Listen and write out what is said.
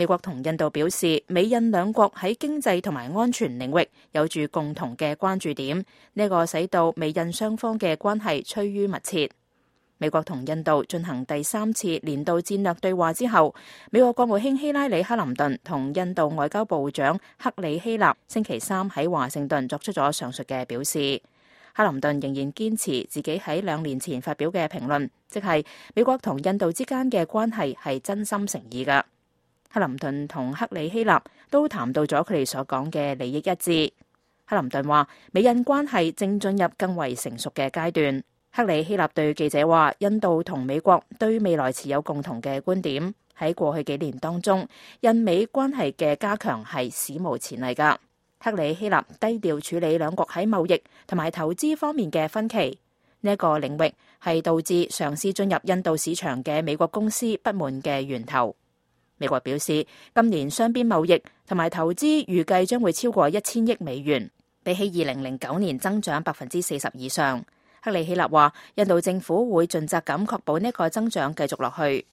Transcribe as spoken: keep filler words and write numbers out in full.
美國同印度表示，美印兩國喺經濟同埋安全領域有住共同嘅關注點，呢個使到美印雙方嘅關係趨於密切。美國同印度進行第三次年度戰略對話之後，美國國務卿希拉里·克林頓同印度外交部長克里希納星期三喺華盛頓作出咗上述嘅表示。克林頓仍然堅持自己喺兩年前發表嘅評論，即係美國同印度之間嘅關係係真心誠意㗎。克林頓同克里希納都談到咗佢哋所講嘅利益一致。克林頓話，美印關係正進入更為成熟嘅階段。克里希納對記者話，印度同美國對未來持有共同嘅觀點。喺過去幾年當中，印美關係嘅加強係史無前例㗎。克里希納低調處理兩國喺貿易同埋投資方面嘅分歧，呢一個領域係導致嘗試進入印度市場嘅美國公司不滿嘅源頭。美國表示，今年雙邊貿易同埋投資預計將會超過一千億美元，比起二零零九年增長百分之四十以上。克里希納話，印度政府會盡責咁確保呢個增長繼續落去。